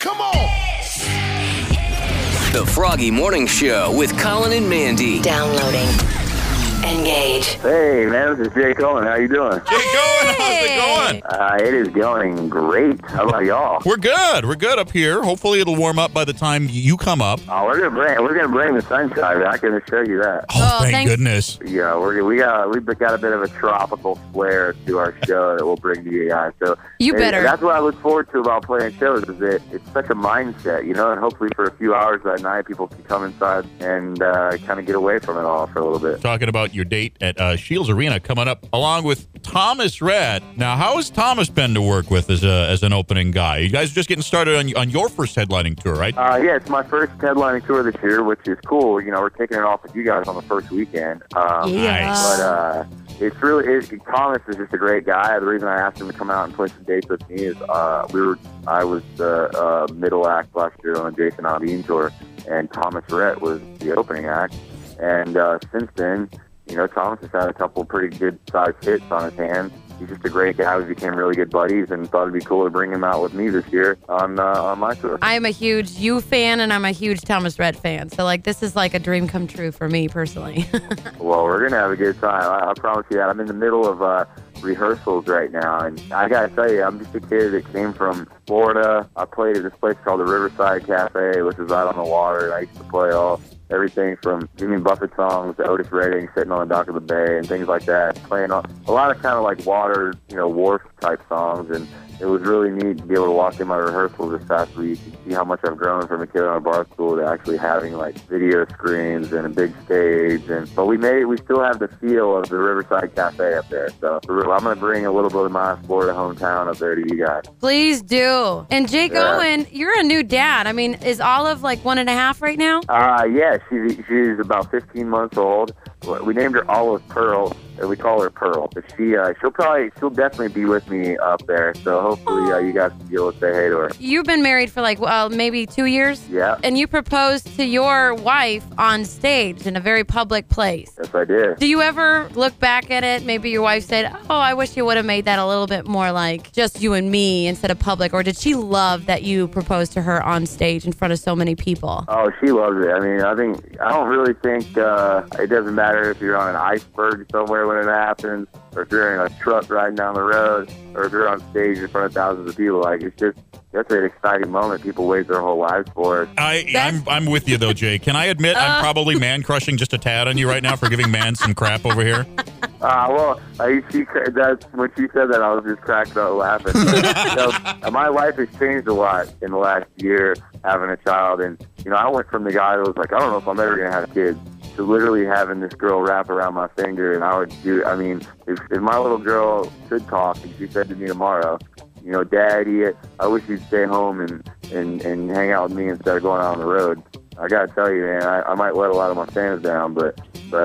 Come on. The Froggy Morning Show with Colin and Mandy. Downloading. Engage. Hey, man, this is Jake Owen. How you doing? Jake Owen, how's it going? It is going great. How about y'all? We're good. We're good up here. Hopefully it'll warm up by the time you come up. Oh, we're gonna bring the sunshine. I can assure you that. Oh, thank goodness. Yeah, we've got a bit of a tropical flair to our show that we'll bring to you guys. So that's what I look forward to about playing shows. Is that it's such a mindset, you know, and hopefully for a few hours that night, people can come inside and kind of get away from it all for a little bit. Talking about your date at Shields Arena coming up, along with Thomas Rhett. Now, how has Thomas been to work with as an opening guy? You guys are just getting started on your first headlining tour, right? Yeah, it's my first headlining tour this year, which is cool. You know, we're kicking it off with you guys on the first weekend. Nice. But it's really Thomas is just a great guy. The reason I asked him to come out and play some dates with me is I was the middle act last year on the Jason Aldean tour, and Thomas Rhett was the opening act. And since then, you know, Thomas has had a couple pretty good-sized hits on his hands. He's just a great guy. We became really good buddies and thought it'd be cool to bring him out with me this year on my tour. I am a huge You fan, and I'm a huge Thomas Rhett fan. So, this is like a dream come true for me personally. Well, we're going to have a good time. I promise you that. I'm in the middle of rehearsals right now, and I got to tell you, I'm just a kid that came from Florida. I played at this place called the Riverside Cafe, which is right on the water, and I used to play everything from Jimmy Buffett songs to Otis Redding sitting on the dock of the bay and things like that, playing a lot of kind of like water, you know, wharf type songs. And it was really neat to be able to walk in my rehearsal this past week and see how much I've grown from a kid on a bar stool to actually having like video screens and a big stage. But we still have the feel of the Riverside Cafe up there. So I'm going to bring a little bit of my Florida hometown up there to you guys. Please do. And Jake Owen, you're a new dad. I mean, is Olive like 1.5 right now? Yeah, she's about 15 months old. We named her Olive Pearl, and we call her Pearl. But she'll definitely be with me up there. So hopefully you guys can be able to say hey to her. You've been married for maybe 2 years? Yeah. And you proposed to your wife on stage in a very public place. Yes, I did. Do you ever look back at it? Maybe your wife said, oh, I wish you would have made that a little bit more like just you and me instead of public. Or did she love that you proposed to her on stage in front of so many people? Oh, she loves it. I mean, I don't really think it doesn't matter if you're on an iceberg somewhere when it happens, or if you're in a truck riding down the road, or if you're on stage in front of thousands of people. That's an exciting moment people wait their whole lives for. I'm with you, though, Jay. Can I admit I'm probably man-crushing just a tad on you right now for giving man some crap over here? When she said that, I was just cracking up laughing. My life has changed a lot in the last year having a child. And, you know, I went from the guy that was like, I don't know if I'm ever going to have kids, to literally having this girl wrap around my finger. And if my little girl could talk, and she said to me tomorrow, you know, Daddy, I wish you'd stay home and hang out with me instead of going out on the road. I got to tell you, man, I might let a lot of my fans down, but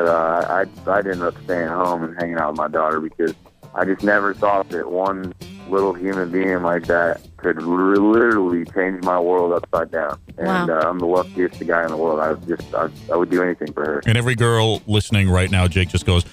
I'd end up staying home and hanging out with my daughter, because I just never thought that one little human being like that could literally change my world upside down. And I'm the luckiest guy in the world. I would do anything for her. And every girl listening right now, Jake, just goes,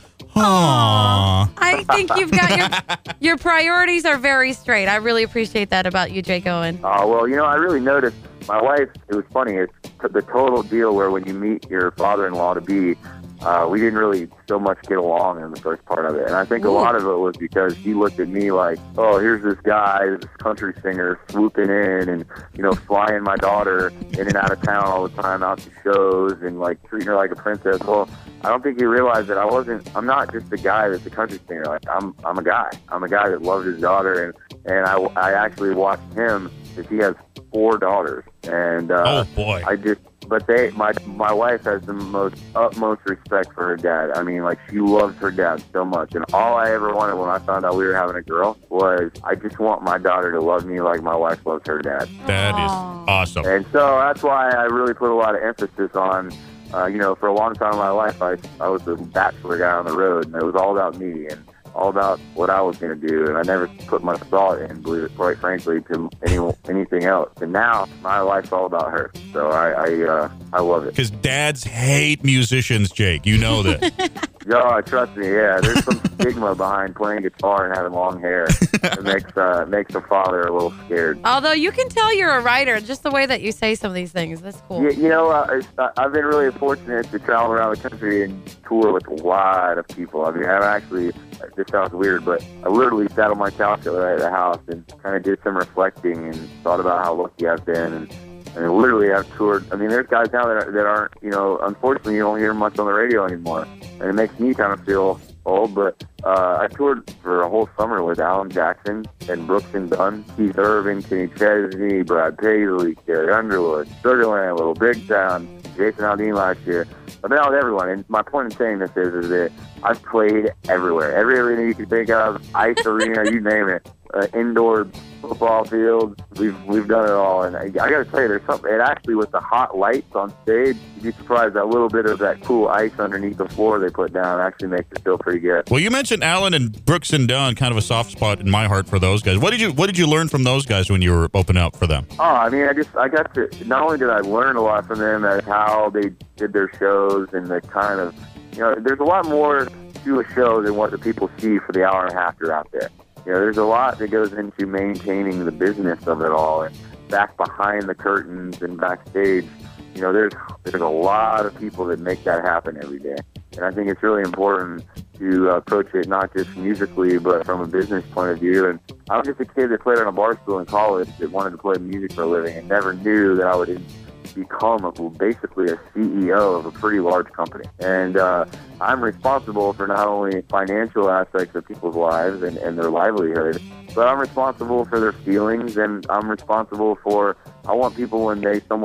aww. I think you've got your priorities are very straight. I really appreciate that about you, Jake Owen. Well, you know, I really noticed my wife, it was funny, it's the total deal where when you meet your father-in-law to be, we didn't really so much get along in the first part of it. And I think a lot of it was because he looked at me like, oh, here's this guy, this country singer swooping in and, you know, flying my daughter in and out of town all the time, out to shows and like treating her like a princess. Well, I don't think he realized that I'm not just a guy that's a country singer. Like I'm a guy. I'm a guy that loves his daughter, and I actually watched him, because he has 4 daughters. And oh boy. My wife has the utmost respect for her dad. I mean, like, she loves her dad so much. And all I ever wanted when I found out we were having a girl was, I just want my daughter to love me like my wife loves her dad. That is awesome. And so that's why I really put a lot of emphasis on, you know, for a long time in my life, I was the bachelor guy on the road, and it was all about me and all about what I was going to do, and I never put much thought in, quite frankly, to anything else. And now my life's all about her, so I love it. Because dads hate musicians, Jake. You know that. No, trust me, yeah. There's some stigma behind playing guitar and having long hair. It makes a father a little scared. Although you can tell you're a writer, just the way that you say some of these things. That's cool. Yeah, you know, I've been really fortunate to travel around the country and tour with a lot of people. I mean, I've actually, this sounds weird, but I literally sat on my couch at the house and kind of did some reflecting and thought about how lucky I've been. And literally I've toured. I mean, there's guys now that aren't, you know, unfortunately you don't hear much on the radio anymore. And it makes me kind of feel old, but I toured for a whole summer with Alan Jackson and Brooks and Dunn, Keith Urban, Kenny Chesney, Brad Paisley, Carrie Underwood, Sugarland, Little Big Town, Jason Aldean last year. I've been out with everyone, and my point in saying this is that I've played everywhere. Every arena you can think of, ice arena, you name it. Indoor football field, we've done it all, and I got to tell you, there's something. It actually, with the hot lights on stage, you'd be surprised that little bit of that cool ice underneath the floor they put down actually makes it feel pretty good. Well, you mentioned Alan and Brooks and Dunn, kind of a soft spot in my heart for those guys. What did you learn from those guys when you were opening up for them? Oh, I mean, I got to, not only did I learn a lot from them as how they did their shows and the kind of, you know, there's a lot more to a show than what the people see for the hour and a half you're out there. You know, there's a lot that goes into maintaining the business of it all, and back behind the curtains and backstage. You know, there's a lot of people that make that happen every day, and I think it's really important to approach it not just musically, but from a business point of view. And I was just a kid that played on a bar stool in college that wanted to play music for a living, and never knew that I would become basically a CEO of a pretty large company. And I'm responsible for not only financial aspects of people's lives and their livelihood, but I'm responsible for their feelings, and I'm responsible for, I want people when they go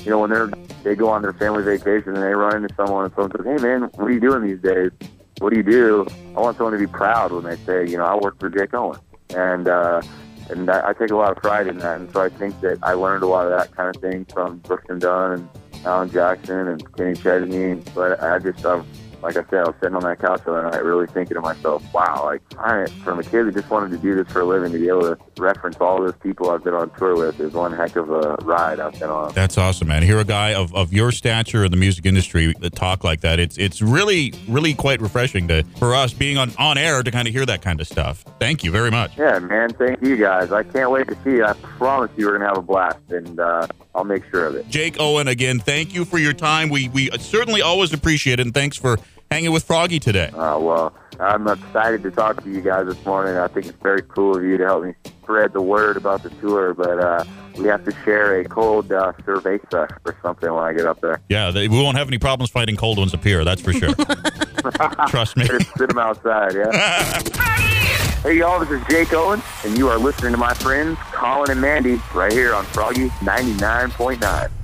on their family vacation and they run into someone and someone says, "Hey man, what are you doing these days? What do you do?" I want someone to be proud when they say, you know, "I work for Jake Owen." And I take a lot of pride in that. And so I think that I learned a lot of that kind of thing from Brooks and Dunn and Alan Jackson and Kenny Chesney. But like I said, I was sitting on that couch the other night really thinking to myself, wow, like from a kid that just wanted to do this for a living, to be able to reference all those people I've been on tour with is one heck of a ride I've been on. That's awesome, man. Hear a guy of your stature in the music industry that talk like that. It's really, really quite refreshing for us being on air to kind of hear that kind of stuff. Thank you very much. Yeah, man. Thank you, guys. I can't wait to see you. I promise you we're going to have a blast, and I'll make sure of it. Jake Owen, again, thank you for your time. We certainly always appreciate it, and thanks for hanging with Froggy today. Well, I'm excited to talk to you guys this morning. I think it's very cool of you to help me spread the word about the tour, but we have to share a cold cerveza or something when I get up there. Yeah, we won't have any problems fighting cold ones up here, that's for sure. Trust me. Just sit them outside, yeah? Hey, y'all, this is Jake Owen, and you are listening to my friends Colin and Mandy right here on Froggy 99.9.